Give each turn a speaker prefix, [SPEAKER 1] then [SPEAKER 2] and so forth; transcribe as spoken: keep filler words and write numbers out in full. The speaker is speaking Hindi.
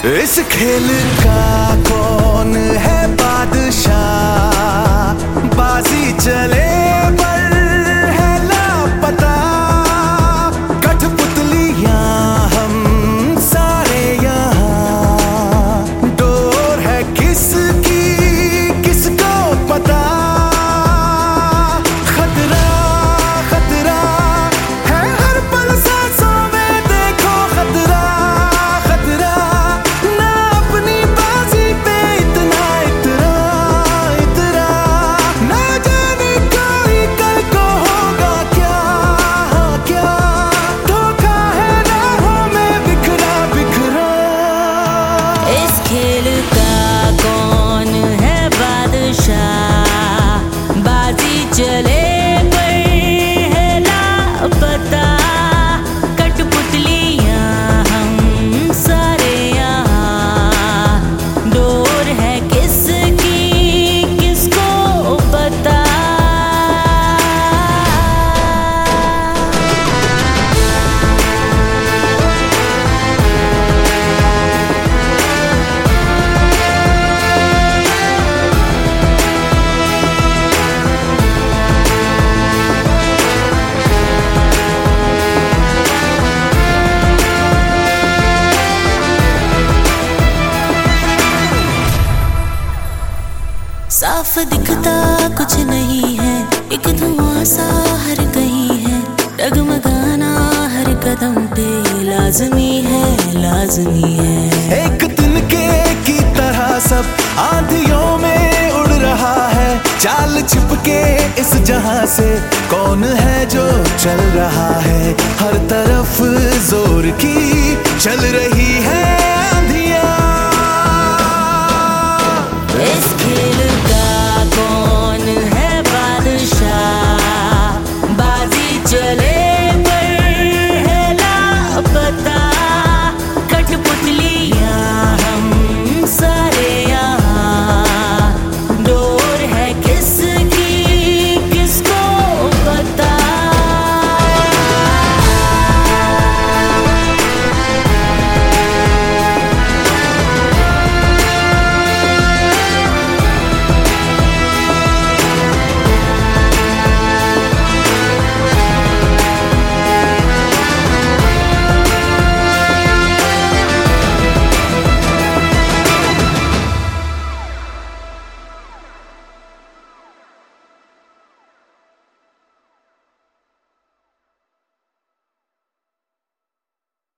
[SPEAKER 1] इस खेल का कौन है बादशाह, बाजी चले पर है लापता। कठपुतलियां हम सारे यहाँ, डोर है किसकी किसको पता। खतरा खतरा है हर पल सांसों में, देखो खतरा खतरा। ना अपनी बाजी पे इतना इतरा इतरा, ना जाने कोई कल को होगा क्या क्या। धोखा है राहों में बिखरा बिखरा।
[SPEAKER 2] इस खेल का कौन है बादशाह, बाजी चले पर है लापता। कठपुतलियां हम सारे यहाँ, डोर है किसकी किसको पता। साफ दिखता कुछ नहीं है, एक धुआं सा हर कहीं है। डगमगाना हर कदम पे लाजमी है लाजमी है।
[SPEAKER 1] एक तिनके की तरह सब आंधियों में उड़ रहा है। चाल छिपके इस जहां से कौन है जो चल रहा है। हर तरफ जोर की चल रही है